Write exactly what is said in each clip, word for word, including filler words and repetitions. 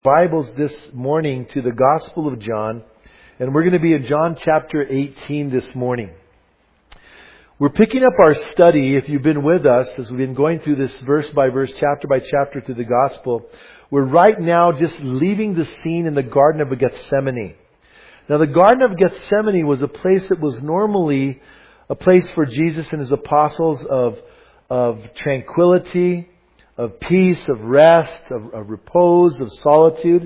Bibles this morning to the Gospel of John, and we're going to be in John chapter eighteen this morning. We're picking up our study, if you've been with us, as we've been going through this verse by verse, chapter by chapter through the Gospel. We're right now just leaving the scene in the Garden of Gethsemane. Now, the Garden of Gethsemane was a place that was normally a place for Jesus and His apostles of, of tranquility, of peace, of rest, of, of repose, of solitude.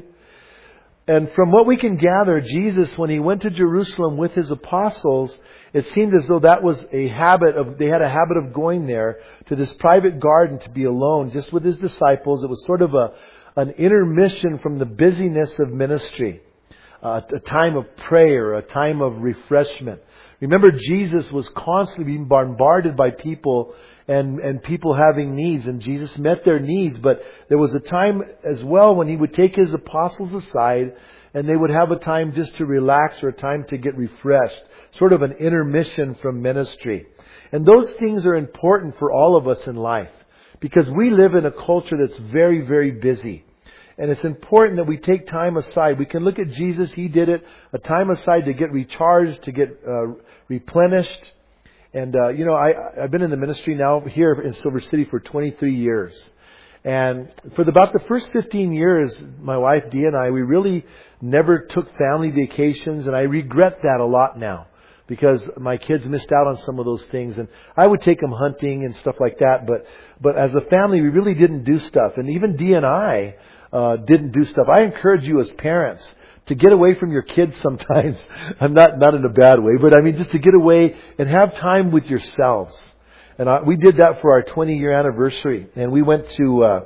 And from what we can gather, Jesus, when He went to Jerusalem with His apostles, it seemed as though that was a habit of, they had a habit of going there to this private garden to be alone, just with His disciples. It was sort of a, an intermission from the busyness of ministry. Uh, a time of prayer, a time of refreshment. Remember, Jesus was constantly being bombarded by people and, and people having needs, and Jesus met their needs. But there was a time as well when He would take His apostles aside and they would have a time just to relax or a time to get refreshed. Sort of an intermission from ministry. And those things are important for all of us in life because we live in a culture that's very, very busy. And it's important that we take time aside. We can look at Jesus. He did it. A time aside to get recharged, to get uh, replenished. And, uh, you know, I, I've been in the ministry now here in Silver City for twenty-three years. And for the, about the first fifteen years, my wife Dee and I, we really never took family vacations. And I regret that a lot now because my kids missed out on some of those things. And I would take them hunting and stuff like that. But, but as a family, we really didn't do stuff. And even Dee and I Uh, didn't do stuff. I encourage you as parents to get away from your kids sometimes. I'm not, not in a bad way, but I mean just to get away and have time with yourselves. And I, we did that for our twenty year anniversary. And we went to, uh,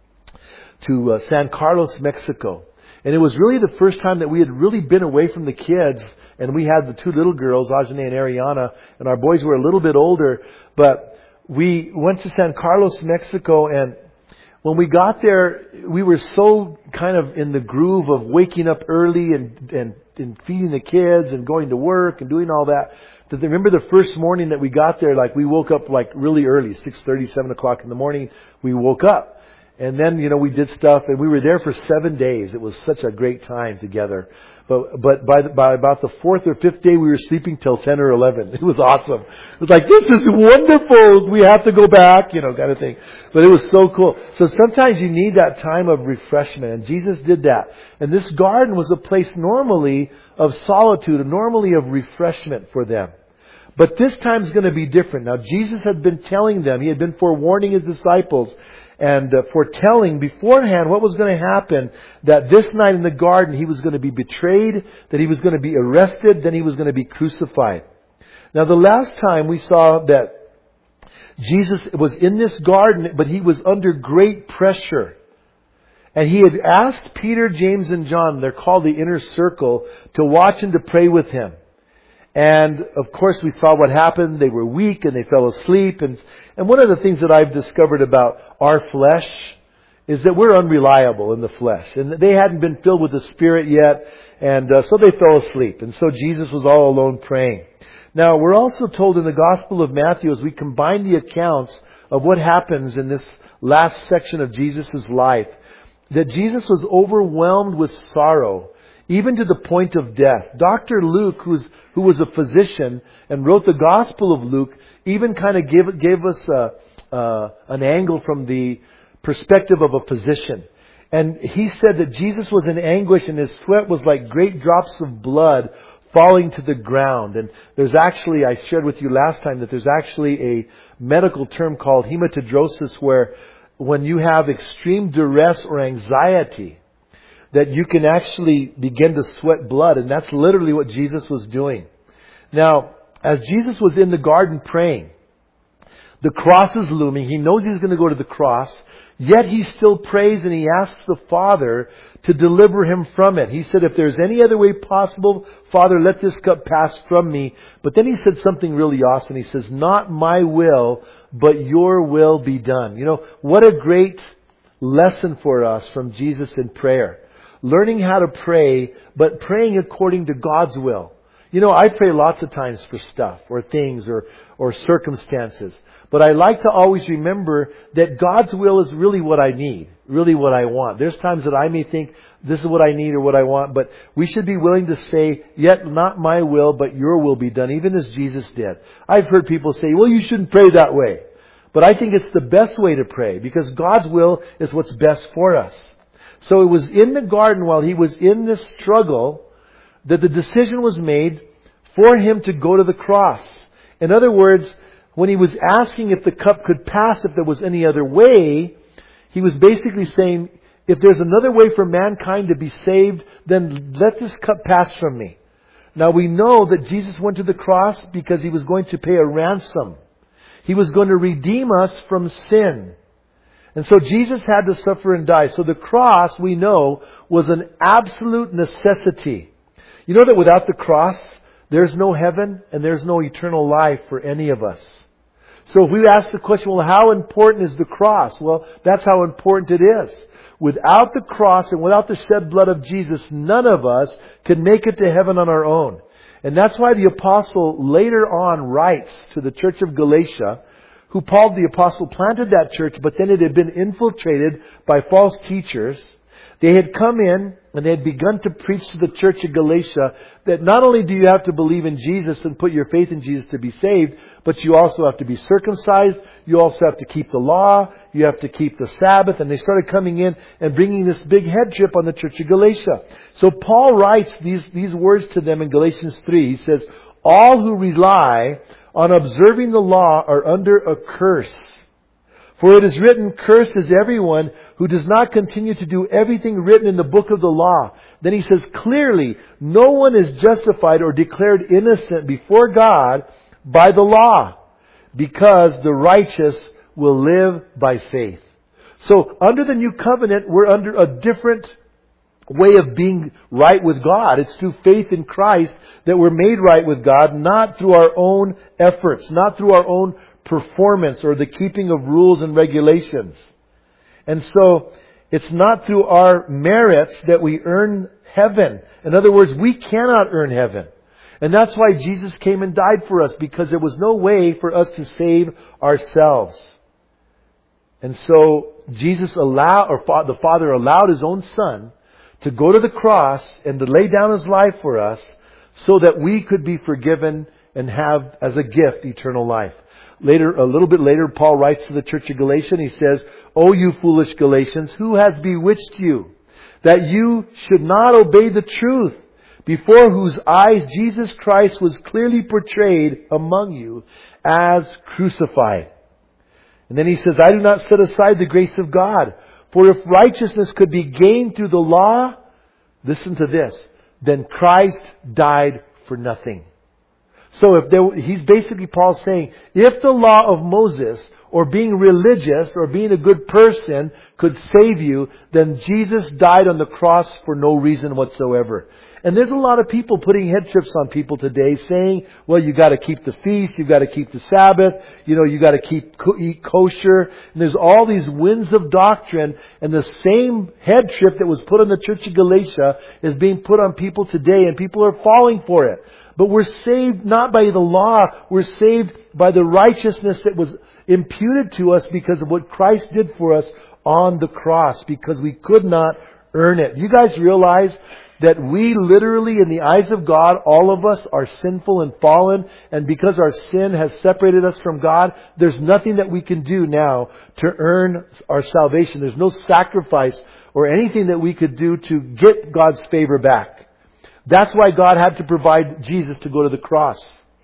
to uh, San Carlos, Mexico. And it was really the first time that we had really been away from the kids. And we had the two little girls, Ajane and Ariana, and our boys were a little bit older. But we went to San Carlos, Mexico, and when we got there, we were so kind of in the groove of waking up early and, and, and feeding the kids and going to work and doing all that. That I remember the first morning that we got there, like we woke up like really early, six thirty, seven o'clock in the morning. We woke up. And then, you know, we did stuff and we were there for seven days. It was such a great time together. But, but by, the, by about the fourth or fifth day, we were sleeping till ten or eleven. It was awesome. It was like, this is wonderful. We have to go back, you know, kind of thing. But it was so cool. So sometimes you need that time of refreshment. And Jesus did that. And this garden was a place normally of solitude, normally of refreshment for them. But this time is going to be different. Now, Jesus had been telling them, He had been forewarning His disciples and uh, foretelling beforehand what was going to happen, that this night in the garden He was going to be betrayed, that He was going to be arrested, then He was going to be crucified. Now, the last time we saw that Jesus was in this garden, but He was under great pressure. And He had asked Peter, James, and John, they're called the inner circle, to watch and to pray with Him. And, of course, we saw what happened. They were weak and they fell asleep. And, and one of the things that I've discovered about our flesh is that we're unreliable in the flesh. And they hadn't been filled with the Spirit yet. And uh, so they fell asleep. And so Jesus was all alone praying. Now, we're also told in the Gospel of Matthew, as we combine the accounts of what happens in this last section of Jesus' life, that Jesus was overwhelmed with sorrow, even to the point of death. Doctor Luke, who's, who was a physician and wrote the Gospel of Luke, even kind of gave, gave us a, uh, an angle from the perspective of a physician. And he said that Jesus was in anguish and His sweat was like great drops of blood falling to the ground. And there's actually, I shared with you last time, that there's actually a medical term called hematidrosis, where when you have extreme duress or anxiety, that you can actually begin to sweat blood. And that's literally what Jesus was doing. Now, as Jesus was in the garden praying, the cross is looming. He knows He's going to go to the cross. Yet He still prays and He asks the Father to deliver Him from it. He said, if there's any other way possible, Father, let this cup pass from me. But then He said something really awesome. He says, not my will, but your will be done. You know, what a great lesson for us from Jesus in prayer. Learning how to pray, but praying according to God's will. You know, I pray lots of times for stuff or things or, or circumstances. But I like to always remember that God's will is really what I need, really what I want. There's times that I may think this is what I need or what I want. But we should be willing to say, yet not my will, but your will be done, even as Jesus did. I've heard people say, well, you shouldn't pray that way. But I think it's the best way to pray, because God's will is what's best for us. So it was in the garden, while He was in this struggle, that the decision was made for Him to go to the cross. In other words, when He was asking if the cup could pass, if there was any other way, He was basically saying, if there's another way for mankind to be saved, then let this cup pass from me. Now we know that Jesus went to the cross because He was going to pay a ransom. He was going to redeem us from sin. And so Jesus had to suffer and die. So the cross, we know, was an absolute necessity. You know that without the cross, there's no heaven and there's no eternal life for any of us. So if we ask the question, well, how important is the cross? Well, that's how important it is. Without the cross and without the shed blood of Jesus, none of us can make it to heaven on our own. And that's why the apostle later on writes to the church of Galatia, who Paul the apostle planted that church, but then it had been infiltrated by false teachers. They had come in and they had begun to preach to the church of Galatia that not only do you have to believe in Jesus and put your faith in Jesus to be saved, but you also have to be circumcised. You also have to keep the law. You have to keep the Sabbath. And they started coming in and bringing this big head trip on the church of Galatia. So Paul writes these, these words to them in Galatians three. He says, all who rely on observing the law are under a curse. For it is written, cursed is everyone who does not continue to do everything written in the book of the law. Then he says clearly, no one is justified or declared innocent before God by the law, because the righteous will live by faith. So under the new covenant, we're under a different way of being right with God. It's through faith in Christ that we're made right with God, not through our own efforts, not through our own performance or the keeping of rules and regulations. And so it's not through our merits that we earn heaven. In other words, we cannot earn heaven. And that's why Jesus came and died for us, because there was no way for us to save ourselves. And so Jesus allowed, or the Father allowed His own Son to go to the cross and to lay down His life for us so that we could be forgiven and have as a gift eternal life. Later, a little bit later, Paul writes to the church of Galatia and he says, O you foolish Galatians, who has bewitched you, that you should not obey the truth, before whose eyes Jesus Christ was clearly portrayed among you as crucified. And then he says, I do not set aside the grace of God, for if righteousness could be gained through the law, listen to this, then Christ died for nothing. So if there, he's basically, Paul saying, if the law of Moses or being religious or being a good person could save you, then Jesus died on the cross for no reason whatsoever. And there's a lot of people putting head trips on people today saying, well, you got to keep the feast, you got to keep the Sabbath, you know, you got to keep eat kosher. And there's all these winds of doctrine, and the same head trip that was put on the church of Galatia is being put on people today, and people are falling for it. But we're saved not by the law, we're saved by the righteousness that was imputed to us because of what Christ did for us on the cross, because we could not earn it. You guys realize that we literally, in the eyes of God, all of us are sinful and fallen, and because our sin has separated us from God, there's nothing that we can do now to earn our salvation. There's no sacrifice or anything that we could do to get God's favor back. That's why God had to provide Jesus to go to the cross.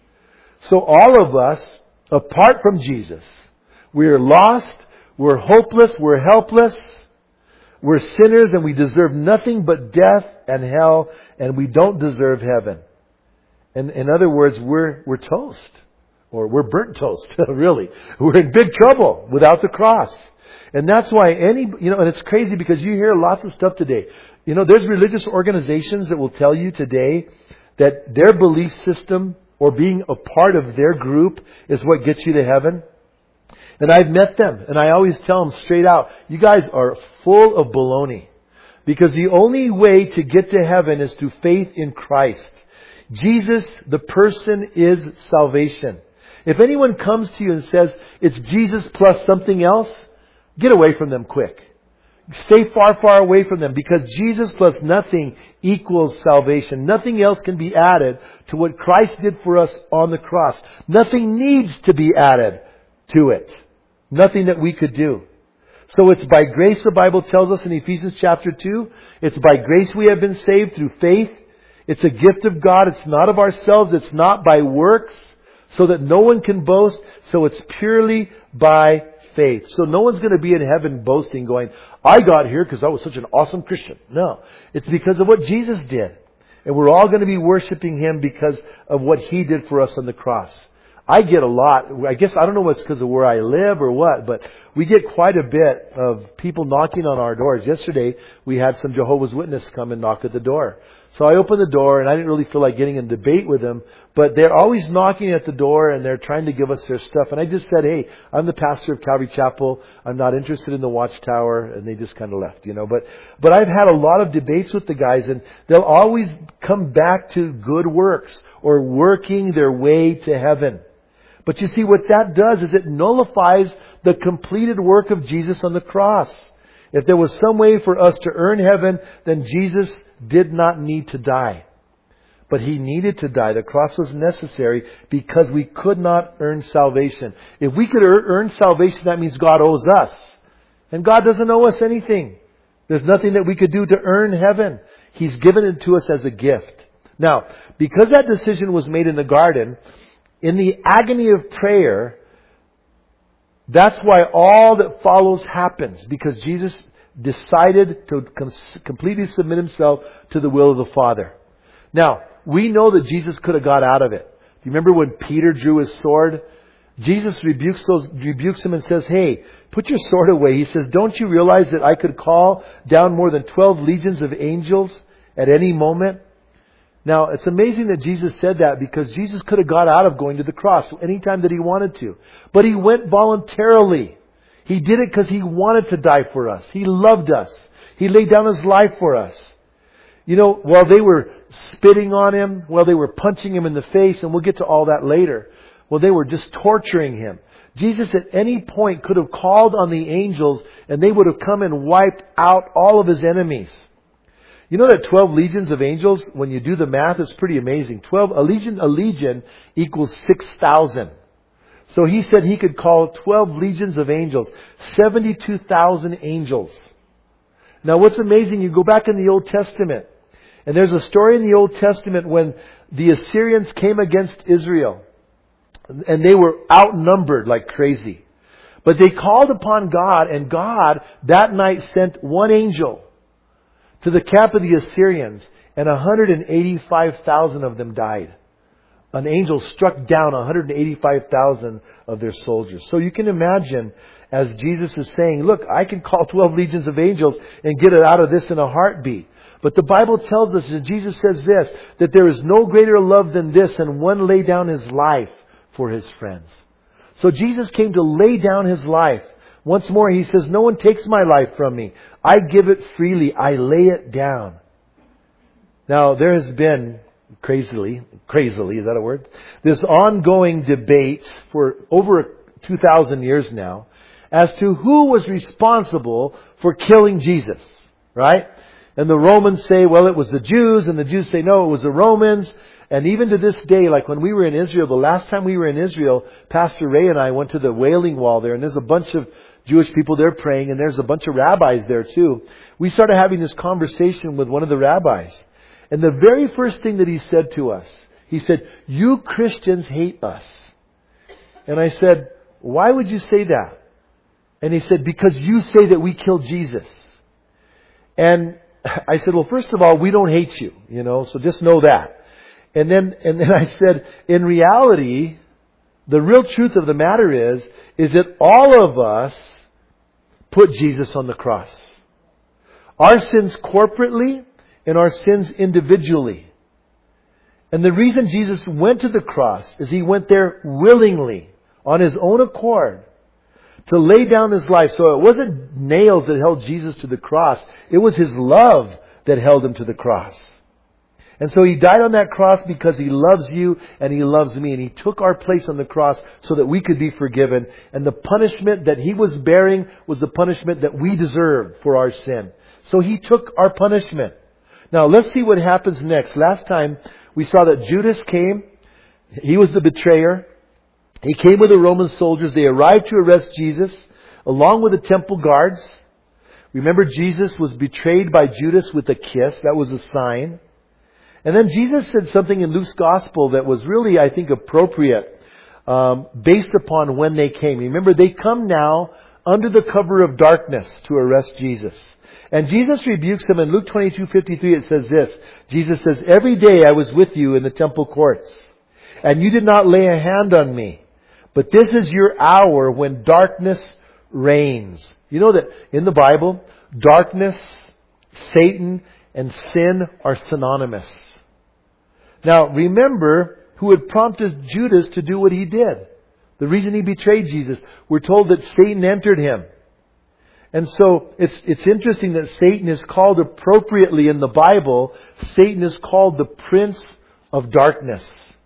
So all of us, apart from Jesus, we are lost, we're hopeless, we're helpless, we're sinners, and we deserve nothing but death and hell, and we don't deserve heaven. And in other words, we're we're toast. Or we're burnt toast, really. We're in big trouble without the cross. And that's why any, you know, and it's crazy because you hear lots of stuff today. You know, there's religious organizations that will tell you today that their belief system or being a part of their group is what gets you to heaven. And I've met them, and I always tell them straight out, you guys are full of baloney. Because the only way to get to heaven is through faith in Christ. Jesus, the person, is salvation. If anyone comes to you and says, it's Jesus plus something else, get away from them quick. Stay far, far away from them, because Jesus plus nothing equals salvation. Nothing else can be added to what Christ did for us on the cross. Nothing needs to be added to it. Nothing that we could do. So it's by grace, the Bible tells us in Ephesians chapter two. It's by grace we have been saved through faith. It's a gift of God. It's not of ourselves. It's not by works, so that no one can boast. So it's purely by faith. So no one's going to be in heaven boasting, going, I got here because I was such an awesome Christian. No. It's because of what Jesus did. And we're all going to be worshiping Him because of what He did for us on the cross. I get a lot. I guess I don't know if it's because of where I live or what, but we get quite a bit of people knocking on our doors. Yesterday, we had some Jehovah's Witnesses come and knock at the door. So I opened the door, and I didn't really feel like getting in a debate with them, but they're always knocking at the door, and they're trying to give us their stuff. And I just said, hey, I'm the pastor of Calvary Chapel. I'm not interested in the Watchtower. And they just kind of left, you know. But but I've had a lot of debates with the guys, and they'll always come back to good works or working their way to heaven. But you see, what that does is it nullifies the completed work of Jesus on the cross. If there was some way for us to earn heaven, then Jesus did not need to die. But He needed to die. The cross was necessary because we could not earn salvation. If we could earn salvation, that means God owes us. And God doesn't owe us anything. There's nothing that we could do to earn heaven. He's given it to us as a gift. Now, because that decision was made in the garden, in the agony of prayer, that's why all that follows happens. Because Jesus decided to completely submit Himself to the will of the Father. Now, we know that Jesus could have got out of it. Do you remember when Peter drew his sword? Jesus rebukes those, rebukes him and says, hey, put your sword away. He says, don't you realize that I could call down more than twelve legions of angels at any moment? Now, it's amazing that Jesus said that, because Jesus could have got out of going to the cross anytime that He wanted to. But He went voluntarily. He did it because He wanted to die for us. He loved us. He laid down His life for us. You know, while they were spitting on Him, while they were punching Him in the face, and we'll get to all that later, well, they were just torturing Him. Jesus at any point could have called on the angels, and they would have come and wiped out all of His enemies. You know that twelve legions of angels, when you do the math, it's pretty amazing. twelve, a legion, a legion equals six thousand. So He said He could call twelve legions of angels, seventy-two thousand angels. Now what's amazing, you go back in the Old Testament, and there's a story in the Old Testament when the Assyrians came against Israel, and they were outnumbered like crazy. But they called upon God, and God that night sent one angel to the camp of the Assyrians, and one hundred eighty-five thousand of them died. An angel struck down one hundred eighty-five thousand of their soldiers. So you can imagine, as Jesus is saying, look, I can call twelve legions of angels and get it out of this in a heartbeat. But the Bible tells us, and Jesus says this, that there is no greater love than this, and one lay down His life for His friends. So Jesus came to lay down His life. Once more, He says, no one takes my life from me. I give it freely. I lay it down. Now, there has been, crazily, crazily, is that a word? This ongoing debate for over two thousand years now as to who was responsible for killing Jesus. Right? And the Romans say, well, it was the Jews. And the Jews say, no, it was the Romans. And even to this day, like when we were in Israel, the last time we were in Israel, Pastor Ray and I went to the Wailing Wall there, and there's a bunch of Jewish people there praying, and there's a bunch of rabbis there too. We started having this conversation with one of the rabbis. And the very first thing that he said to us, he said, you Christians hate us. And I said, why would you say that? And he said, because you say that we killed Jesus. And I said, well, first of all, we don't hate you, you know, so just know that. And then, and then I said, in reality, the real truth of the matter is, is that all of us put Jesus on the cross. Our sins corporately and our sins individually. And the reason Jesus went to the cross is He went there willingly, on His own accord, to lay down His life. So it wasn't nails that held Jesus to the cross. It was His love that held Him to the cross. And so He died on that cross because He loves you and He loves me. And He took our place on the cross so that we could be forgiven. And the punishment that He was bearing was the punishment that we deserved for our sin. So He took our punishment. Now let's see what happens next. Last time we saw that Judas came. He was the betrayer. He came with the Roman soldiers. They arrived to arrest Jesus along with the temple guards. Remember, Jesus was betrayed by Judas with a kiss. That was a sign. And then Jesus said something in Luke's Gospel that was really, I think, appropriate um, based upon when they came. Remember, they come now under the cover of darkness to arrest Jesus. And Jesus rebukes them in Luke twenty-two fifty-three. It says this. Jesus says, "Every day I was with you in the temple courts, and you did not lay a hand on me. But this is your hour when darkness reigns." You know that in the Bible, darkness, Satan, and sin are synonymous. Now, remember who had prompted Judas to do what he did. The reason he betrayed Jesus. We're told that Satan entered him. And so, it's, it's interesting that Satan is called appropriately in the Bible. Satan is called the Prince of Darkness.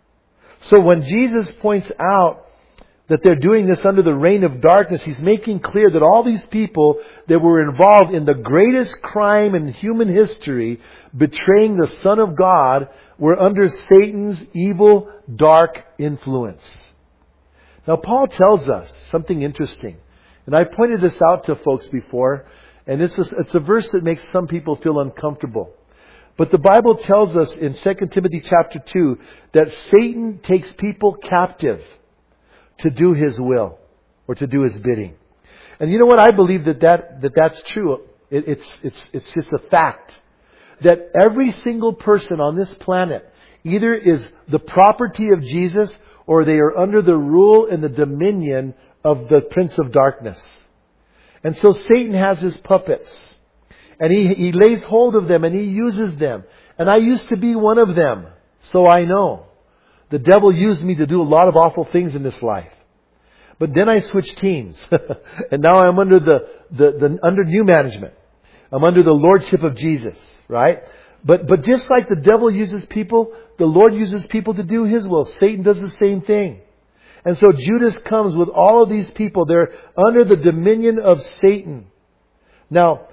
So when Jesus points out that they're doing this under the reign of darkness, He's making clear that all these people that were involved in the greatest crime in human history, betraying the Son of God, were under Satan's evil, dark influence. Now Paul tells us something interesting. And I've pointed this out to folks before. And it's a, it's a verse that makes some people feel uncomfortable. But the Bible tells us in Second Timothy chapter two that Satan takes people captive to do his will or to do his bidding. And you know what? I believe that, that, that that's true. It, it's, it's, it's just a fact that every single person on this planet either is the property of Jesus or they are under the rule and the dominion of the Prince of Darkness. And so Satan has his puppets. And he, he lays hold of them and he uses them. And I used to be one of them. So I know. The devil used me to do a lot of awful things in this life. But then I switched teams. And now I'm under the, the, the under new management. I'm under the lordship of Jesus. Right? But, but just like the devil uses people, the Lord uses people to do His will. Satan does the same thing. And so Judas comes with all of these people. They're under the dominion of Satan. Now,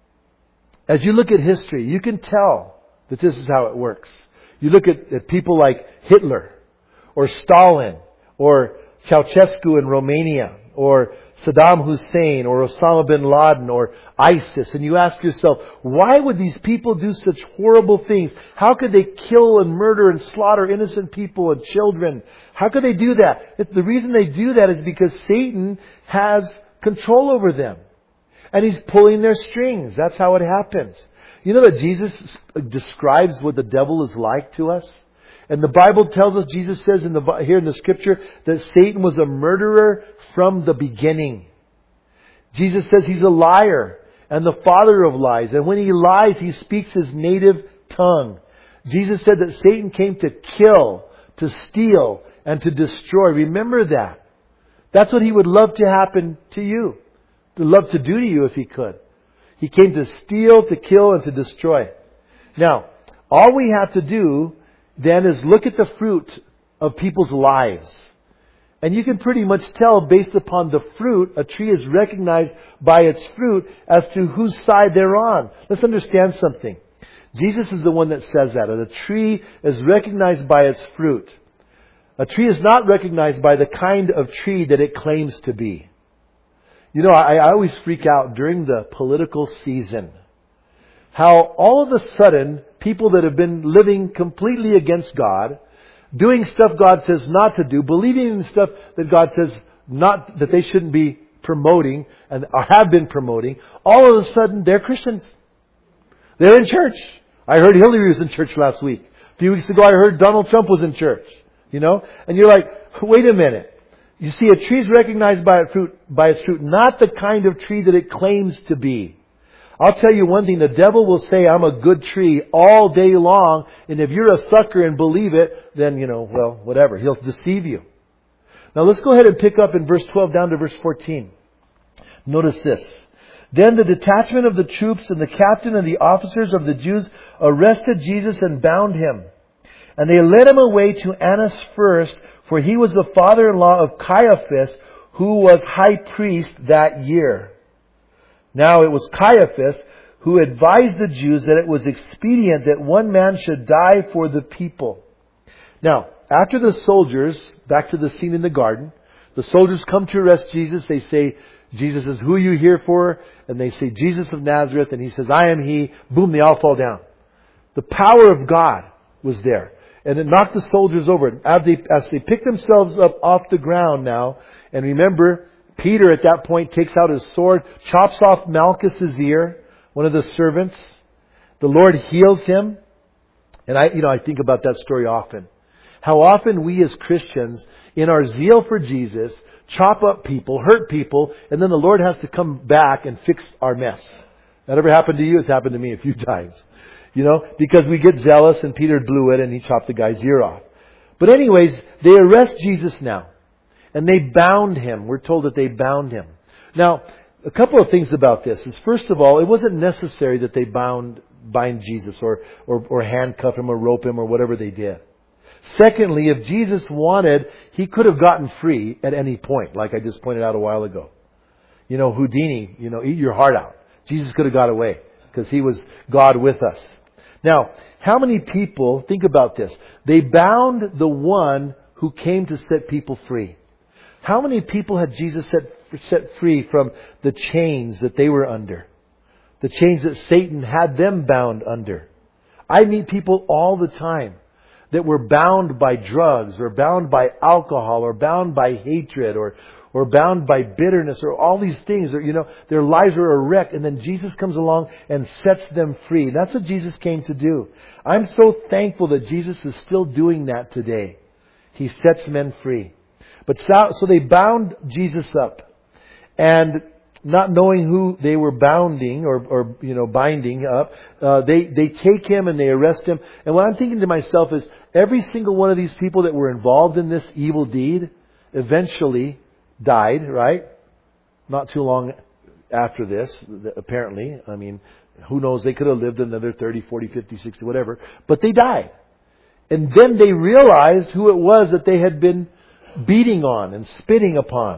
as you look at history, you can tell that this is how it works. You look at, at people like Hitler, or Stalin, or Ceausescu in Romania, or Saddam Hussein, or Osama bin Laden, or ISIS, and you ask yourself, why would these people do such horrible things? How could they kill and murder and slaughter innocent people and children? How could they do that? The reason they do that is because Satan has control over them. And he's pulling their strings. That's how it happens. You know that Jesus describes what the devil is like to us? And the Bible tells us, Jesus says in the, here in the Scripture, that Satan was a murderer from the beginning. Jesus says he's a liar and the father of lies. And when he lies, he speaks his native tongue. Jesus said that Satan came to kill, to steal, and to destroy. Remember that. That's what he would love to happen to you. To love to do to you if he could. He came to steal, to kill, and to destroy. Now, all we have to do then is look at the fruit of people's lives. And you can pretty much tell based upon the fruit, a tree is recognized by its fruit as to whose side they're on. Let's understand something. Jesus is the one that says that. A tree is recognized by its fruit. A tree is not recognized by the kind of tree that it claims to be. You know, I, I always freak out during the political season. How all of a sudden, people that have been living completely against God, doing stuff God says not to do, believing in stuff that God says not, that they shouldn't be promoting, and or have been promoting, all of a sudden they're Christians. They're in church. I heard Hillary was in church last week. A few weeks ago I heard Donald Trump was in church. You know? And you're like, wait a minute. You see, a tree is recognized by its fruit, by its fruit, not the kind of tree that it claims to be. I'll tell you one thing, the devil will say, I'm a good tree all day long, and if you're a sucker and believe it, then, you know, well, whatever. He'll deceive you. Now let's go ahead and pick up in verse twelve down to verse fourteen. Notice this. Then the detachment of the troops and the captain and the officers of the Jews arrested Jesus and bound him. And they led him away to Annas first, for he was the father-in-law of Caiaphas, who was high priest that year. Now it was Caiaphas who advised the Jews that it was expedient that one man should die for the people. Now, after the soldiers, back to the scene in the garden, the soldiers come to arrest Jesus. They say, Jesus says, who are you here for? And they say, Jesus of Nazareth. And he says, I am he. Boom, they all fall down. The power of God was there. And it knocked the soldiers over. As they, as they pick themselves up off the ground now, and remember, Peter at that point takes out his sword, chops off Malchus's ear, one of the servants. The Lord heals him. And I, you know, I think about that story often. How often we as Christians, in our zeal for Jesus, chop up people, hurt people, and then the Lord has to come back and fix our mess. That ever happened to you? It's happened to me a few times. You know, because we get zealous and Peter blew it and he chopped the guy's ear off. But anyways, they arrest Jesus now. And they bound him. We're told that they bound him. Now, a couple of things about this is, first of all, it wasn't necessary that they bound, bind Jesus or, or, or handcuff him or rope him or whatever they did. Secondly, if Jesus wanted, he could have gotten free at any point, like I just pointed out a while ago. You know, Houdini, you know, eat your heart out. Jesus could have got away because he was God with us. Now, how many people, think about this, they bound the one who came to set people free. How many people had Jesus set, set free from the chains that they were under? The chains that Satan had them bound under. I meet people all the time that were bound by drugs or bound by alcohol or bound by hatred or or bound by bitterness or all these things. Or, you know, their lives are a wreck, and then Jesus comes along and sets them free. That's what Jesus came to do. I'm so thankful that Jesus is still doing that today. He sets men free. But so, so they bound Jesus up, and not knowing who they were bounding or, or you know, binding up, uh, they, they take him and they arrest him. And what I'm thinking to myself is, every single one of these people that were involved in this evil deed eventually died, right? Not too long after this, apparently. I mean, who knows? They could have lived another thirty, forty, fifty, sixty, whatever. But they died. And then they realized who it was that they had been beating on and spitting upon.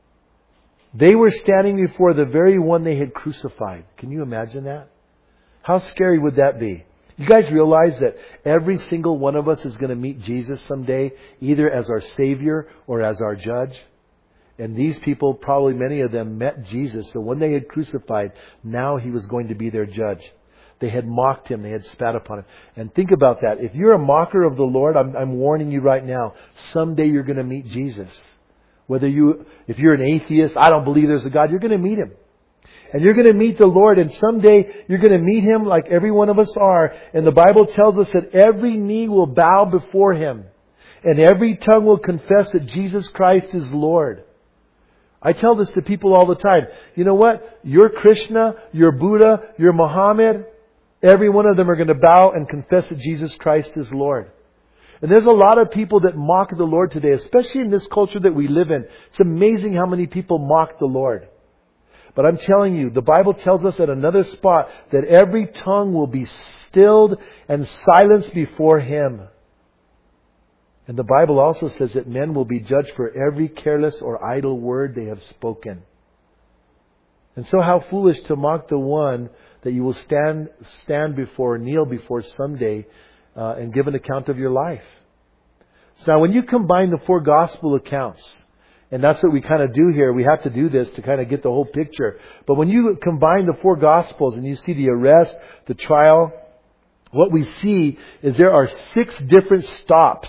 They were standing before the very one they had crucified. Can you imagine that? How scary would that be? You guys realize that every single one of us is going to meet Jesus someday, either as our Savior or as our Judge. And these people, probably many of them, met Jesus. So when they had crucified, now He was going to be their Judge. They had mocked Him. They had spat upon Him. And think about that. If you're a mocker of the Lord, I'm, I'm warning you right now, someday you're going to meet Jesus. Whether you, if you're an atheist, I don't believe there's a God, you're going to meet Him. And you're going to meet the Lord, and someday you're going to meet Him like every one of us are. And the Bible tells us that every knee will bow before Him. And every tongue will confess that Jesus Christ is Lord. I tell this to people all the time. You know what? Your Krishna, your Buddha, your Muhammad, every one of them are going to bow and confess that Jesus Christ is Lord. And there's a lot of people that mock the Lord today, especially in this culture that we live in. It's amazing how many people mock the Lord. But I'm telling you, the Bible tells us at another spot that every tongue will be stilled and silenced before Him. And the Bible also says that men will be judged for every careless or idle word they have spoken. And so how foolish to mock the one that you will stand stand before, kneel before someday, uh, and give an account of your life. So now when you combine the four gospel accounts, and that's what we kind of do here. We have to do this to kind of get the whole picture. But when you combine the four Gospels and you see the arrest, the trial, what we see is there are six different stops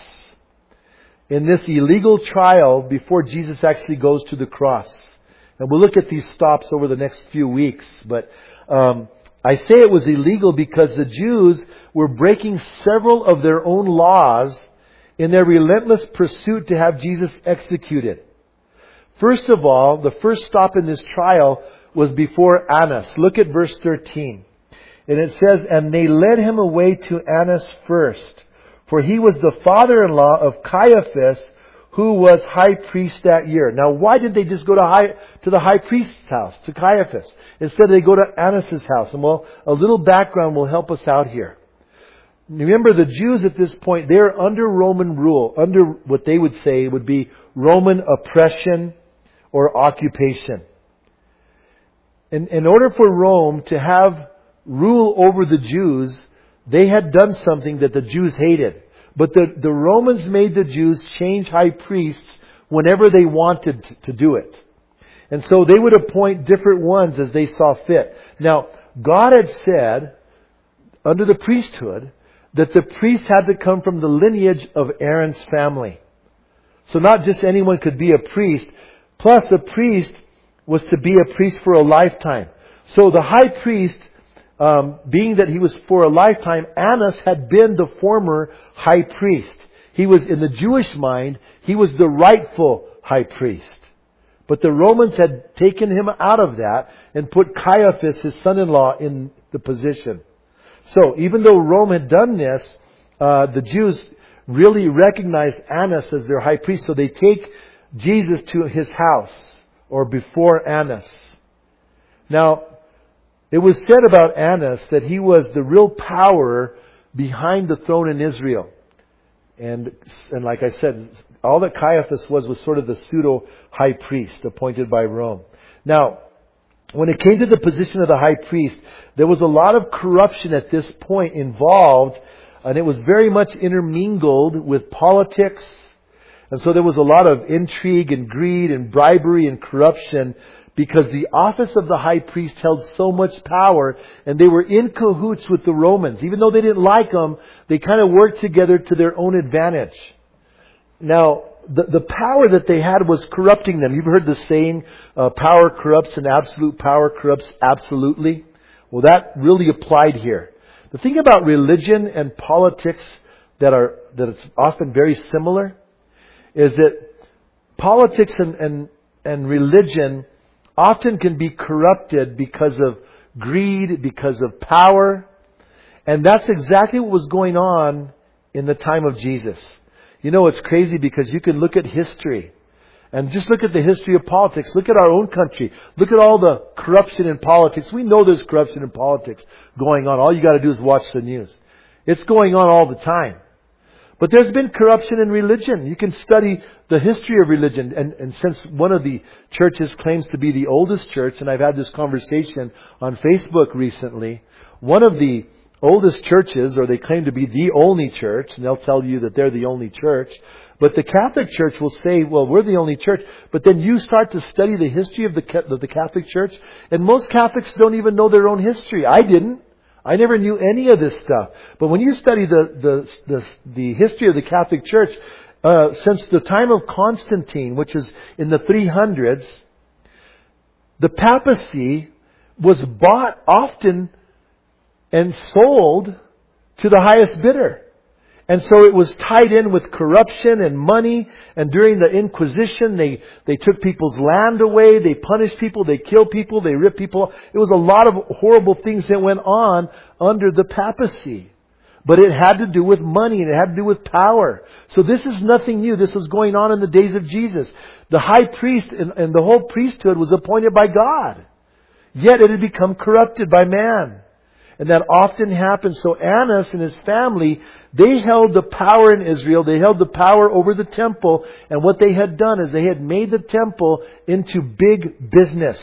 in this illegal trial before Jesus actually goes to the cross. And we'll look at these stops over the next few weeks. But um, I say it was illegal because the Jews were breaking several of their own laws in their relentless pursuit to have Jesus executed. First of all, the first stop in this trial was before Annas. Look at verse thirteen. And it says, and they led him away to Annas first, for he was the father-in-law of Caiaphas, who was high priest that year. Now, why did they just go to high, to the high priest's house, to Caiaphas? Instead, they go to Annas' house. And well, a little background will help us out here. Remember, the Jews at this point, they're under Roman rule, under what they would say would be Roman oppression or occupation. In, in order for Rome to have rule over the Jews, they had done something that the Jews hated. But the, the Romans made the Jews change high priests whenever they wanted to do it. And so they would appoint different ones as they saw fit. Now, God had said, under the priesthood, that the priest had to come from the lineage of Aaron's family. So not just anyone could be a priest. Plus, the priest was to be a priest for a lifetime. So the high priest, um, being that he was for a lifetime, Annas had been the former high priest. He was, in the Jewish mind, he was the rightful high priest. But the Romans had taken him out of that and put Caiaphas, his son-in-law, in the position. So, even though Rome had done this, uh, the Jews really recognized Annas as their high priest. So they take Jesus to his house, or before Annas. Now, it was said about Annas that he was the real power behind the throne in Israel. And, and like I said, all that Caiaphas was was sort of the pseudo high priest appointed by Rome. Now, when it came to the position of the high priest, there was a lot of corruption at this point involved, and it was very much intermingled with politics. And so there was a lot of intrigue and greed and bribery and corruption, because the office of the high priest held so much power, and they were in cahoots with the Romans. Even though they didn't like them, they kind of worked together to their own advantage. Now, The, the power that they had was corrupting them. You've heard the saying, uh, power corrupts and absolute power corrupts absolutely. Well, that really applied here. The thing about religion and politics that are, that it's often very similar, is that politics and, and, and religion often can be corrupted because of greed, because of power. And that's exactly what was going on in the time of Jesus. You know, it's crazy because you can look at history and just look at the history of politics. Look at our own country. Look at all the corruption in politics. We know there's corruption in politics going on. All you got to do is watch the news. It's going on all the time. But there's been corruption in religion. You can study the history of religion. And, and since one of the churches claims to be the oldest church, and I've had this conversation on Facebook recently, one of the oldest churches, or they claim to be the only church, and they'll tell you that they're the only church. But the Catholic Church will say, well, we're the only church. But then you start to study the history of the, of the Catholic Church, and most Catholics don't even know their own history. I didn't. I never knew any of this stuff. But when you study the the the, the history of the Catholic Church, uh, since the time of Constantine, which is in the three hundreds, the papacy was bought often and sold to the highest bidder. And so it was tied in with corruption and money. And during the Inquisition, they, they took people's land away. They punished people. They killed people. They ripped people off. It was a lot of horrible things that went on under the papacy. But it had to do with money and it had to do with power. So this is nothing new. This was going on in the days of Jesus. The high priest and, and the whole priesthood was appointed by God. Yet it had become corrupted by man. And that often happens. So Annas and his family, they held the power in Israel. They held the power over the temple. And what they had done is they had made the temple into big business.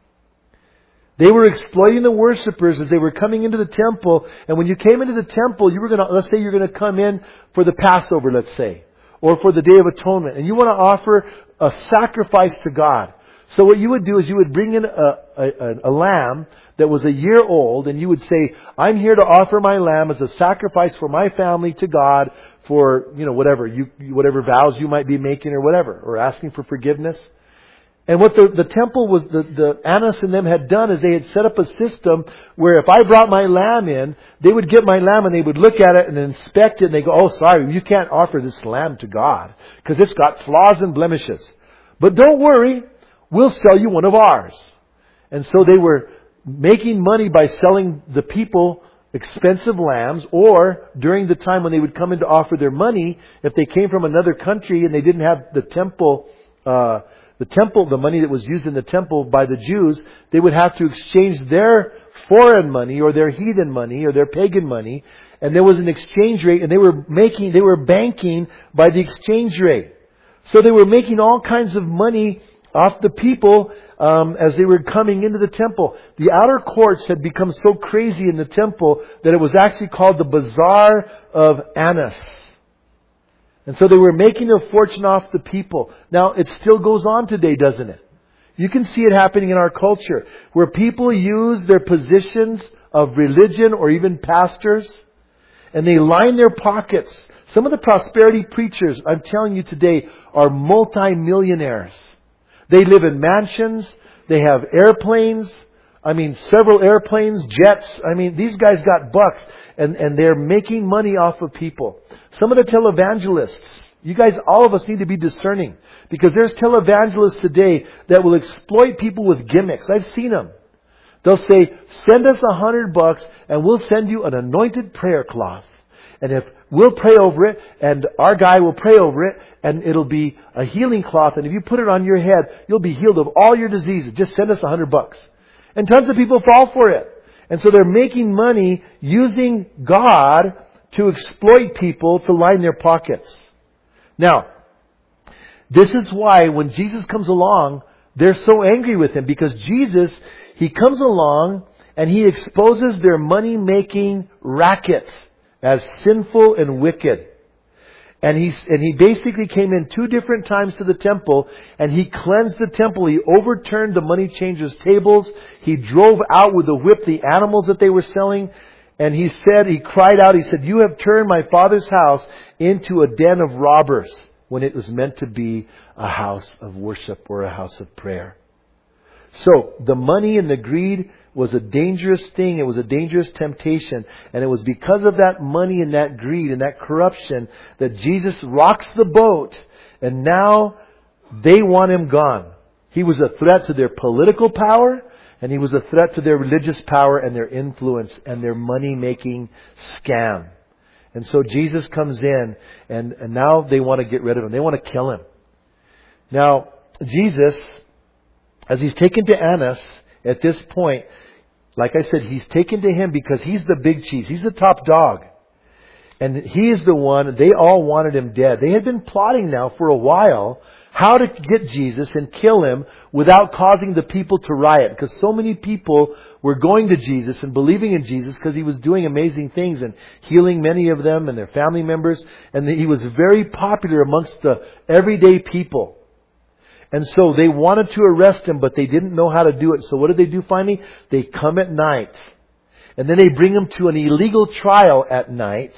They were exploiting the worshipers as they were coming into the temple. And when you came into the temple, you were going to, let's say you're going to come in for the Passover, let's say, or for the Day of Atonement. And you want to offer a sacrifice to God. So what you would do is you would bring in a, a, a lamb that was a year old, and you would say, I'm here to offer my lamb as a sacrifice for my family to God for, you know, whatever, you, whatever vows you might be making or whatever, or asking for forgiveness. And what the, the temple was, the, the Annas and them had done is they had set up a system where if I brought my lamb in, they would get my lamb and they would look at it and inspect it and they go, oh, sorry, you can't offer this lamb to God because it's got flaws and blemishes. But don't worry, we'll sell you one of ours. And so they were making money by selling the people expensive lambs, or during the time when they would come in to offer their money, if they came from another country and they didn't have the temple, uh, the temple, the money that was used in the temple by the Jews, they would have to exchange their foreign money or their heathen money or their pagan money. And there was an exchange rate, and they were making, they were banking by the exchange rate. So they were making all kinds of money off the people um, as they were coming into the temple. The outer courts had become so crazy in the temple that it was actually called the Bazaar of Annas. And so they were making a fortune off the people. Now, it still goes on today, doesn't it? You can see it happening in our culture, where people use their positions of religion or even pastors, and they line their pockets. Some of the prosperity preachers, I'm telling you today, are multi-millionaires. They live in mansions. They have airplanes. I mean, several airplanes, jets. I mean, these guys got bucks, and, and they're making money off of people. Some of the televangelists, you guys, all of us need to be discerning, because there's televangelists today that will exploit people with gimmicks. I've seen them. They'll say, send us a hundred bucks and we'll send you an anointed prayer cloth. And if we'll pray over it, and our guy will pray over it, and it'll be a healing cloth. And if you put it on your head, you'll be healed of all your diseases. Just send us a hundred bucks. And tons of people fall for it. And so they're making money using God to exploit people to line their pockets. Now, this is why when Jesus comes along, they're so angry with Him, because Jesus, He comes along and He exposes their money-making racket as sinful and wicked. And he, and he basically came in two different times to the temple, and He cleansed the temple. He overturned the money changers' tables. He drove out with a whip the animals that they were selling. And He said, He cried out, He said, you have turned my Father's house into a den of robbers, when it was meant to be a house of worship or a house of prayer. So, the money and the greed was a dangerous thing. It was a dangerous temptation. And it was because of that money and that greed and that corruption that Jesus rocks the boat. And now they want Him gone. He was a threat to their political power, and He was a threat to their religious power and their influence and their money-making scam. And so Jesus comes in, and, and now they want to get rid of Him. They want to kill Him. Now, Jesus, as He's taken to Annas, at this point, like I said, He's taken to Him because He's the big cheese. He's the top dog. And He is the one, they all wanted Him dead. They had been plotting now for a while how to get Jesus and kill Him without causing the people to riot. Because so many people were going to Jesus and believing in Jesus because He was doing amazing things and healing many of them and their family members. And He was very popular amongst the everyday people. And so they wanted to arrest Him, but they didn't know how to do it. So what did they do finally? They come at night. And then they bring Him to an illegal trial at night.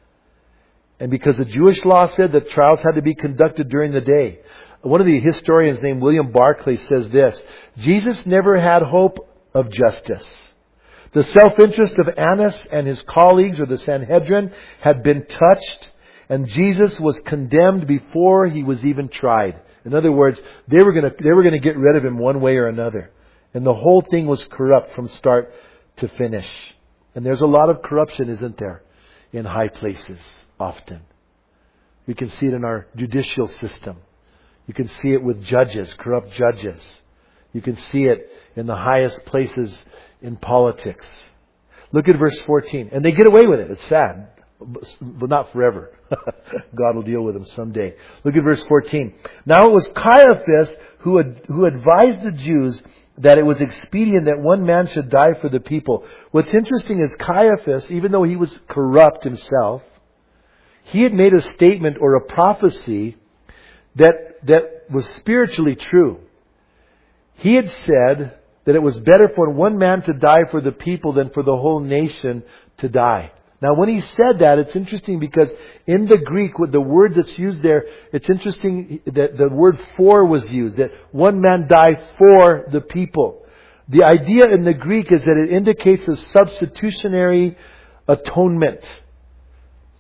And because the Jewish law said that trials had to be conducted during the day. One of the historians named William Barclay says this: Jesus never had hope of justice. The self-interest of Annas and his colleagues, or the Sanhedrin, had been touched, and Jesus was condemned before He was even tried. In other words, they were going to they were going to get rid of Him one way or another. And the whole thing was corrupt from start to finish. And there's a lot of corruption, isn't there, in high places often. We can see it in our judicial system. You can see it with judges, corrupt judges. You can see it in the highest places in politics. Look at verse fourteen. And they get away with it. It's sad, but not forever. God will deal with them someday. Look at verse fourteen. Now it was Caiaphas who had, who advised the Jews that it was expedient that one man should die for the people. What's interesting is Caiaphas, even though he was corrupt himself, he had made a statement or a prophecy that, that was spiritually true. He had said that it was better for one man to die for the people than for the whole nation to die. Now, when he said that, it's interesting because in the Greek, with the word that's used there, it's interesting that the word for was used, that one man died for the people. The idea in the Greek is that it indicates a substitutionary atonement.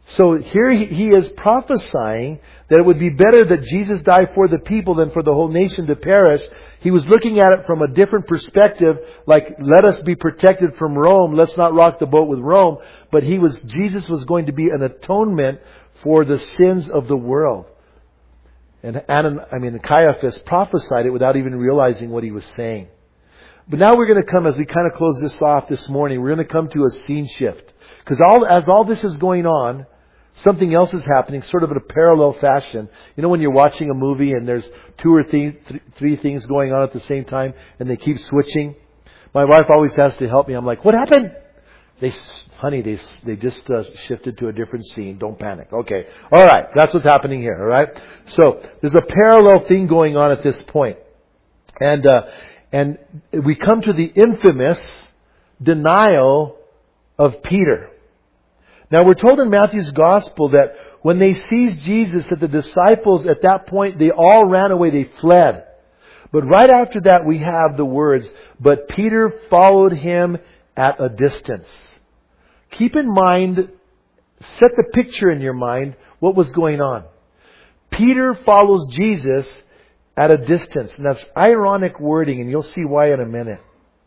So here he, he is prophesying that it would be better that Jesus die for the people than for the whole nation to perish. He was looking at it from a different perspective, like, let us be protected from Rome. Let's not rock the boat with Rome. But he was, Jesus was going to be an atonement for the sins of the world. And Anan, I mean, Caiaphas prophesied it without even realizing what he was saying. But now we're going to come, as we kind of close this off this morning, we're going to come to a scene shift. Because all, as all this is going on, something else is happening, sort of in a parallel fashion. You know when you're watching a movie and there's two or three, th- three things going on at the same time and they keep switching? My wife always has to help me. I'm like, what happened? They, honey, they they just uh, shifted to a different scene. Don't panic. Okay. All right. That's what's happening here. All right. So there's a parallel thing going on at this point. And, uh, and we come to the infamous denial of Peter. Now we're told in Matthew's Gospel that when they seized Jesus, that the disciples at that point, they all ran away, they fled. But right after that we have the words, but Peter followed him at a distance. Keep in mind, set the picture in your mind, what was going on. Peter follows Jesus at a distance. And that's ironic wording, and you'll see why in a minute.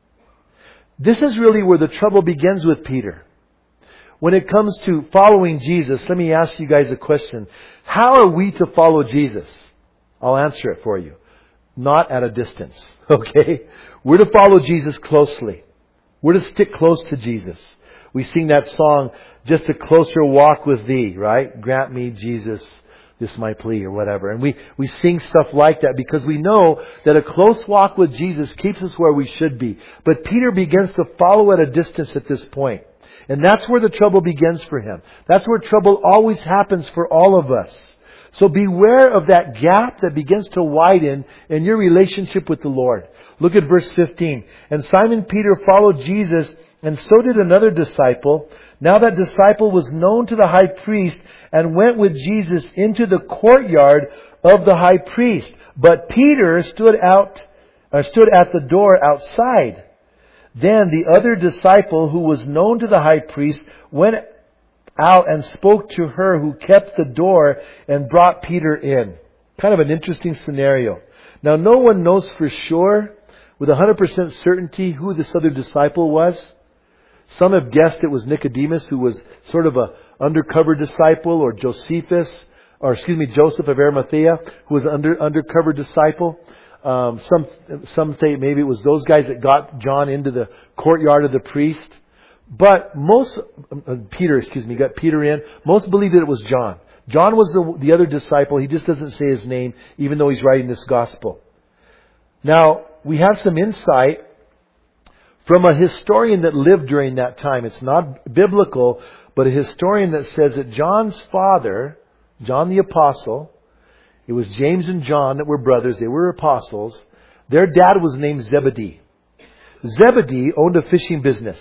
This is really where the trouble begins with Peter. When it comes to following Jesus, let me ask you guys a question. How are we to follow Jesus? I'll answer it for you. Not at a distance. Okay? We're to follow Jesus closely. We're to stick close to Jesus. We sing that song, just a closer walk with thee, right? Grant me, Jesus, this my plea, or whatever. And we, we sing stuff like that because we know that a close walk with Jesus keeps us where we should be. But Peter begins to follow at a distance at this point. And that's where the trouble begins for him. That's where trouble always happens for all of us. So beware of that gap that begins to widen in your relationship with the Lord. Look at verse fifteen. And Simon Peter followed Jesus, and so did another disciple. Now that disciple was known to the high priest and went with Jesus into the courtyard of the high priest. But Peter stood out, or stood at the door outside. Then the other disciple, who was known to the high priest, went out and spoke to her who kept the door and brought Peter in. Kind of an interesting scenario. Now, no one knows for sure, with one hundred percent certainty, who this other disciple was. Some have guessed it was Nicodemus, who was sort of a undercover disciple, or Josephus, or excuse me, Joseph of Arimathea, who was an under, undercover disciple. Um, some some say maybe it was those guys that got John into the courtyard of the priest. But most, uh, Peter, excuse me, got Peter in. Most believe that it was John. John was the, the other disciple. He just doesn't say his name, even though he's writing this gospel. Now, we have some insight from a historian that lived during that time. It's not biblical, but a historian that says that John's father, John the Apostle, it was James and John that were brothers. They were apostles. Their dad was named Zebedee. Zebedee owned a fishing business.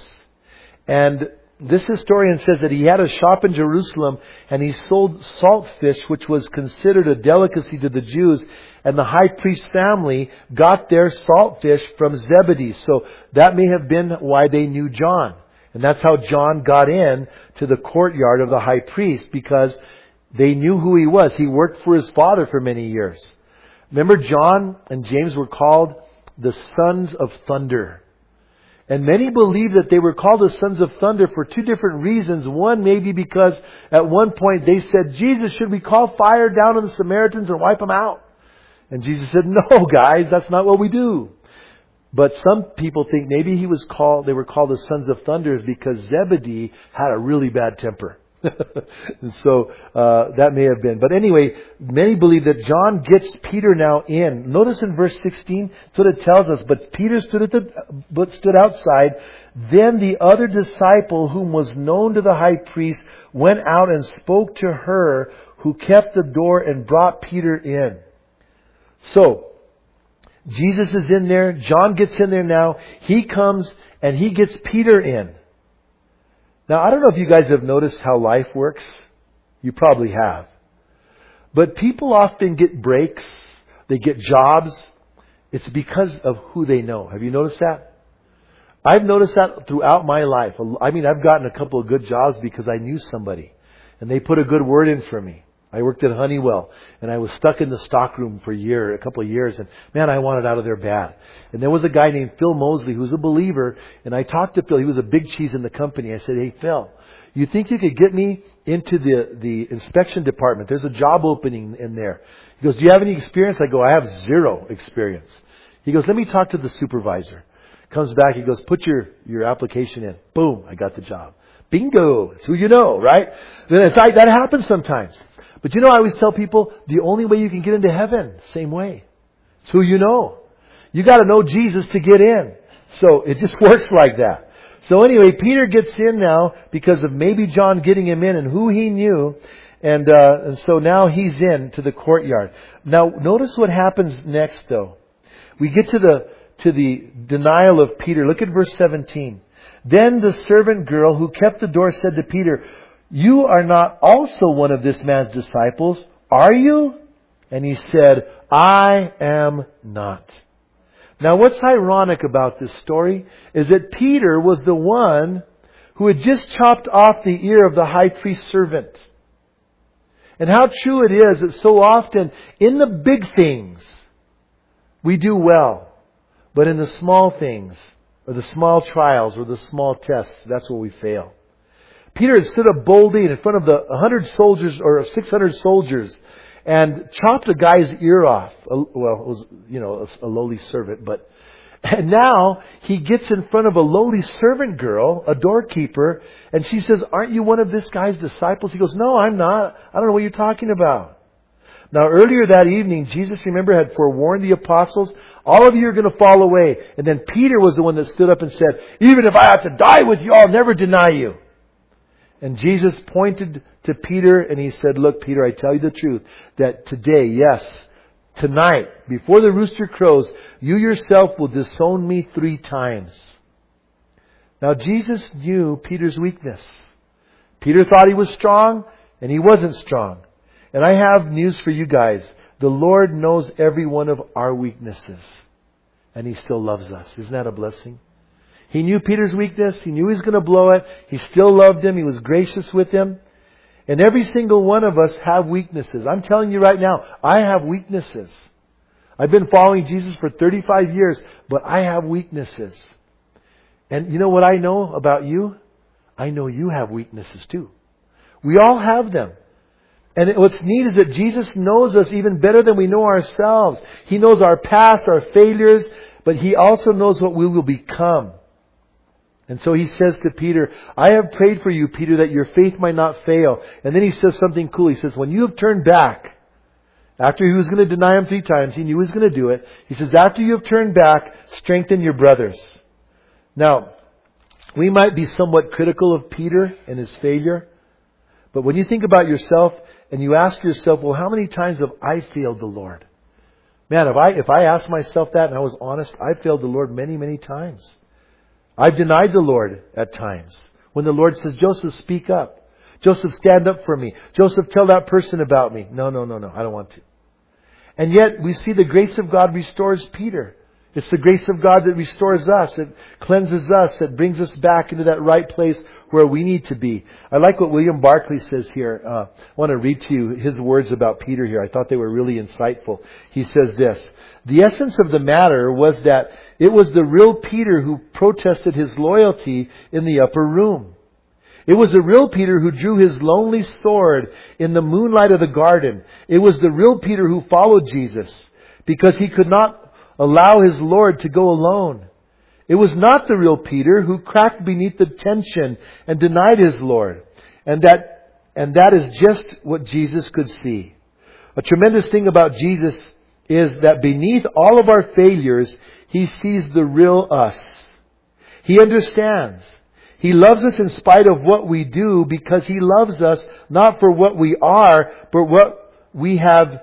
And this historian says that he had a shop in Jerusalem and he sold salt fish, which was considered a delicacy to the Jews. And the high priest family got their salt fish from Zebedee. So that may have been why they knew John. And that's how John got in to the courtyard of the high priest, because they knew who he was. He worked for his father for many years. Remember, John and James were called the sons of thunder. And many believe that they were called the sons of thunder for two different reasons. One, maybe because at one point they said, Jesus, should we call fire down on the Samaritans and wipe them out? And Jesus said, no, guys, that's not what we do. But some people think maybe he was called, they were called the sons of thunders because Zebedee had a really bad temper. And so uh, that may have been. But anyway, many believe that John gets Peter now in. Notice in verse sixteen, that's what it tells us. But Peter stood at the, but stood outside. Then the other disciple, whom was known to the high priest, went out and spoke to her who kept the door and brought Peter in. So Jesus is in there. John gets in there now. He comes and he gets Peter in. Now, I don't know if you guys have noticed how life works. You probably have. But people often get breaks. They get jobs. It's because of who they know. Have you noticed that? I've noticed that throughout my life. I mean, I've gotten a couple of good jobs because I knew somebody. And they put a good word in for me. I worked at Honeywell, and I was stuck in the stockroom for a year, a couple of years, and man, I wanted out of there bad. And there was a guy named Phil Mosley who was a believer, and I talked to Phil. He was a big cheese in the company. I said, hey, Phil, you think you could get me into the, the inspection department? There's a job opening in there. He goes, do you have any experience? I go, I have zero experience. He goes, let me talk to the supervisor. Comes back, he goes, put your, your application in. Boom, I got the job. Bingo, it's who you know, right? Then it's like, that happens sometimes. But you know, I always tell people, the only way you can get into heaven, same way. It's who you know. You got to know Jesus to get in. So it just works like that. So anyway, Peter gets in now because of maybe John getting him in and who he knew. And, uh, and so now he's in to the courtyard. Now notice what happens next though. We get to the, to the denial of Peter. Look at verse seventeen. Then the servant girl who kept the door said to Peter, you are not also one of this man's disciples, are you? And he said, I am not. Now what's ironic about this story is that Peter was the one who had just chopped off the ear of the high priest's servant. And how true it is that so often in the big things we do well, but in the small things or the small trials or the small tests, that's where we fail. Peter had stood up boldly in front of the one hundred soldiers or six hundred soldiers and chopped a guy's ear off. Well, it was, you know, a lowly servant, but and now he gets in front of a lowly servant girl, a doorkeeper, and she says, aren't you one of this guy's disciples? He goes, no, I'm not. I don't know what you're talking about. Now earlier that evening, Jesus, remember, had forewarned the apostles, all of you are going to fall away. And then Peter was the one that stood up and said, even if I have to die with you, I'll never deny you. And Jesus pointed to Peter and he said, look, Peter, I tell you the truth, that today, yes, tonight, before the rooster crows, you yourself will disown me three times. Now Jesus knew Peter's weakness. Peter thought he was strong and he wasn't strong. And I have news for you guys. The Lord knows every one of our weaknesses. And He still loves us. Isn't that a blessing? He knew Peter's weakness. He knew he was going to blow it. He still loved him. He was gracious with him. And every single one of us have weaknesses. I'm telling you right now, I have weaknesses. I've been following Jesus for thirty-five years, but I have weaknesses. And you know what I know about you? I know you have weaknesses too. We all have them. And what's neat is that Jesus knows us even better than we know ourselves. He knows our past, our failures, but He also knows what we will become. And so He says to Peter, I have prayed for you, Peter, that your faith might not fail. And then He says something cool. He says, when you have turned back, after He was going to deny Him three times, He knew He was going to do it. He says, after you have turned back, strengthen your brothers. Now, we might be somewhat critical of Peter and his failure. But when you think about yourself and you ask yourself, well, how many times have I failed the Lord? Man, if I, if I asked myself that and I was honest, I failed the Lord many, many times. I've denied the Lord at times. When the Lord says, Joseph, speak up. Joseph, stand up for me. Joseph, tell that person about me. No, no, no, no. I don't want to. And yet we see the grace of God restores Peter. It's the grace of God that restores us. It cleanses us. It brings us back into that right place where we need to be. I like what William Barclay says here. Uh, I want to read to you his words about Peter here. I thought they were really insightful. He says this: the essence of the matter was that it was the real Peter who protested his loyalty in the upper room. It was the real Peter who drew his lonely sword in the moonlight of the garden. It was the real Peter who followed Jesus because he could not allow his Lord to go alone. It was not the real Peter who cracked beneath the tension and denied his Lord. And that, and that is just what Jesus could see. A tremendous thing about Jesus is that beneath all of our failures, He sees the real us. He understands. He loves us in spite of what we do because He loves us not for what we are, but what we have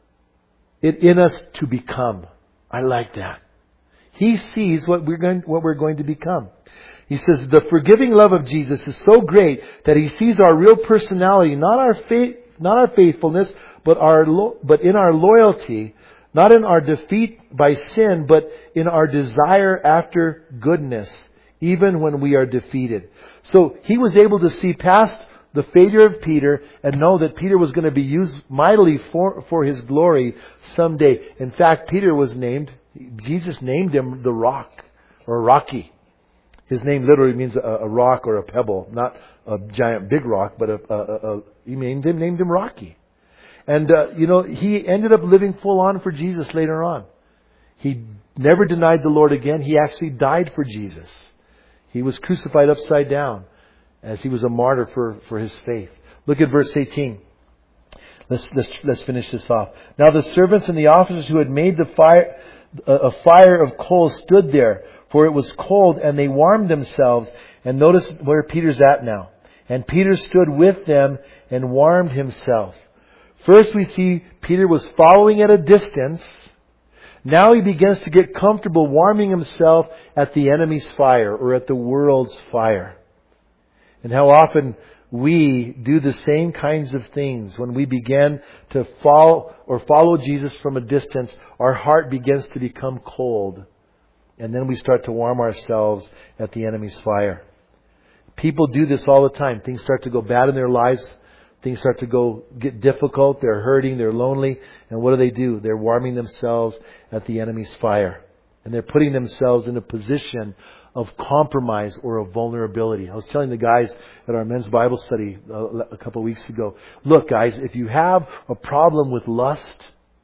it in us to become. I like that. He sees what we're going, what we're going to become. He says the forgiving love of Jesus is so great that He sees our real personality, not our faith, not our faithfulness, but our lo- but in our loyalty, not in our defeat by sin, but in our desire after goodness, even when we are defeated. So He was able to see past the failure of Peter and know that Peter was going to be used mightily for, for His glory someday. In fact, Peter was named, Jesus named him the Rock, or Rocky. His name literally means a, a rock or a pebble, not a giant big rock, but a, a, a, a he named him, named him Rocky. And, uh, you know, he ended up living full on for Jesus later on. He never denied the Lord again. He actually died for Jesus. He was crucified upside down as he was a martyr for, for his faith. Look at verse eighteen. Let's, let's, let's finish this off. Now the servants and the officers who had made the fire, a fire of coals stood there, for it was cold, and they warmed themselves. And notice where Peter's at now. And Peter stood with them and warmed himself. First we see Peter was following at a distance. Now he begins to get comfortable warming himself at the enemy's fire, or at the world's fire. And how often we do the same kinds of things. When we begin to follow or follow Jesus from a distance, our heart begins to become cold. And then we start to warm ourselves at the enemy's fire. People do this all the time. Things start to go bad in their lives. Things start to go get difficult. They're hurting. They're lonely. And what do they do? They're warming themselves at the enemy's fire. And they're putting themselves in a position of compromise or of vulnerability. I was telling the guys at our men's Bible study a couple of weeks ago, look guys, if you have a problem with lust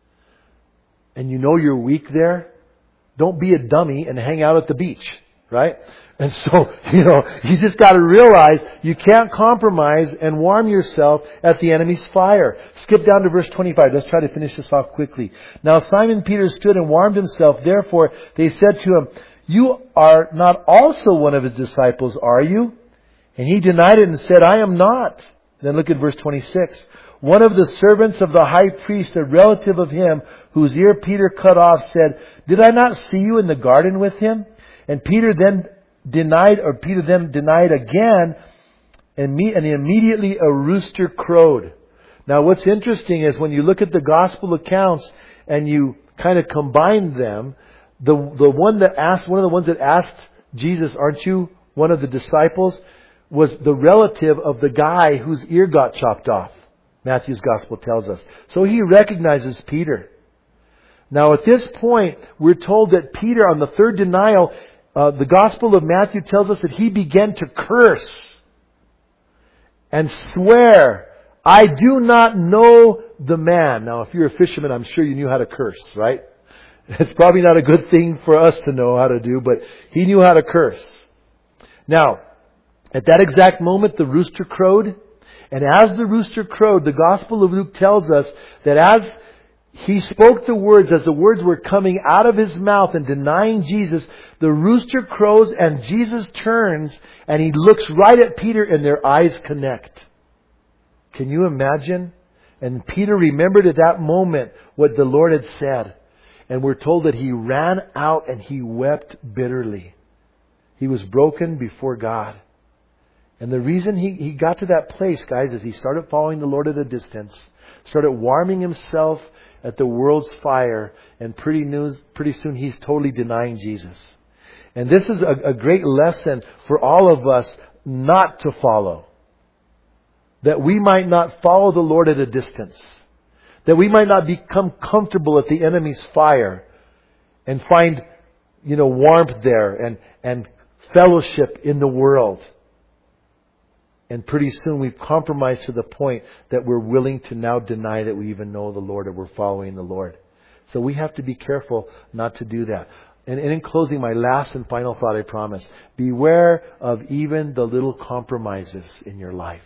and you know you're weak there, don't be a dummy and hang out at the beach, right? And so, you know, you just got to realize you can't compromise and warm yourself at the enemy's fire. Skip down to verse twenty-five. Let's try to finish this off quickly. Now Simon Peter stood and warmed himself. Therefore, they said to him, "You are not also one of his disciples, are you?" And he denied it and said, "I am not." Then look at verse twenty-six. One of the servants of the high priest, a relative of him, whose ear Peter cut off, said, "Did I not see you in the garden with him?" And Peter then denied, or Peter then denied again, and, me, and immediately a rooster crowed. Now what's interesting is when you look at the gospel accounts and you kind of combine them, the the one that asked, one of the ones that asked Jesus, "Aren't you one of the disciples?" was the relative of the guy whose ear got chopped off. Matthew's gospel tells us. So he recognizes Peter. Now at this point, we're told that Peter, on the third denial, Uh, the Gospel of Matthew tells us that he began to curse and swear, "I do not know the man." Now, if you're a fisherman, I'm sure you knew how to curse, right? It's probably not a good thing for us to know how to do, but he knew how to curse. Now, at that exact moment, the rooster crowed. And as the rooster crowed, the Gospel of Luke tells us that as he spoke the words, as the words were coming out of his mouth and denying Jesus, the rooster crows and Jesus turns and he looks right at Peter and their eyes connect. Can you imagine? And Peter remembered at that moment what the Lord had said. And we're told that he ran out and he wept bitterly. He was broken before God. And the reason he, he got to that place, guys, is he started following the Lord at a distance. Started warming himself at the world's fire, and pretty news, pretty soon he's totally denying Jesus. And this is a, a great lesson for all of us not to follow. That we might not follow the Lord at a distance. That we might not become comfortable at the enemy's fire and find, you know, warmth there and, and fellowship in the world. And pretty soon we've compromised to the point that we're willing to now deny that we even know the Lord or we're following the Lord. So we have to be careful not to do that. And, and in closing, my last and final thought, I promise. Beware of even the little compromises in your life.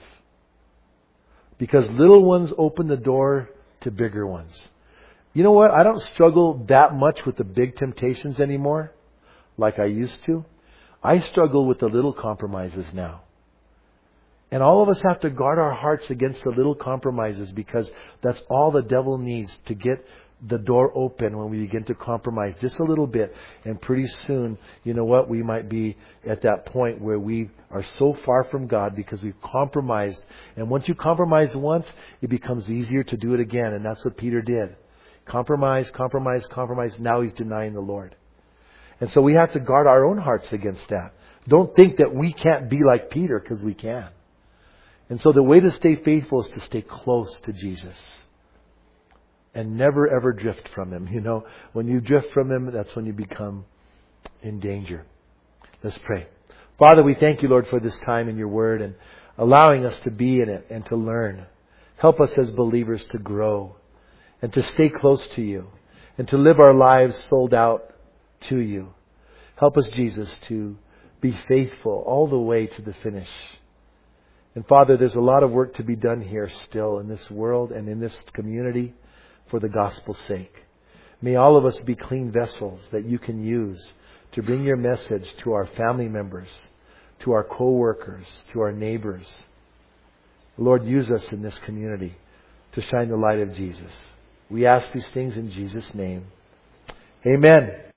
Because little ones open the door to bigger ones. You know what? I don't struggle that much with the big temptations anymore like I used to. I struggle with the little compromises now. And all of us have to guard our hearts against the little compromises, because that's all the devil needs to get the door open when we begin to compromise just a little bit. And pretty soon, you know what? We might be at that point where we are so far from God because we've compromised. And once you compromise once, it becomes easier to do it again. And that's what Peter did. Compromise, compromise, compromise. Now he's denying the Lord. And so we have to guard our own hearts against that. Don't think that we can't be like Peter, because we can. And so the way to stay faithful is to stay close to Jesus. And never ever drift from Him. You know, when you drift from Him, that's when you become in danger. Let's pray. Father, we thank You, Lord, for this time in Your Word and allowing us to be in it and to learn. Help us as believers to grow and to stay close to You and to live our lives sold out to You. Help us, Jesus, to be faithful all the way to the finish. And Father, there's a lot of work to be done here still in this world and in this community for the gospel's sake. May all of us be clean vessels that You can use to bring Your message to our family members, to our co-workers, to our neighbors. Lord, use us in this community to shine the light of Jesus. We ask these things in Jesus' name. Amen.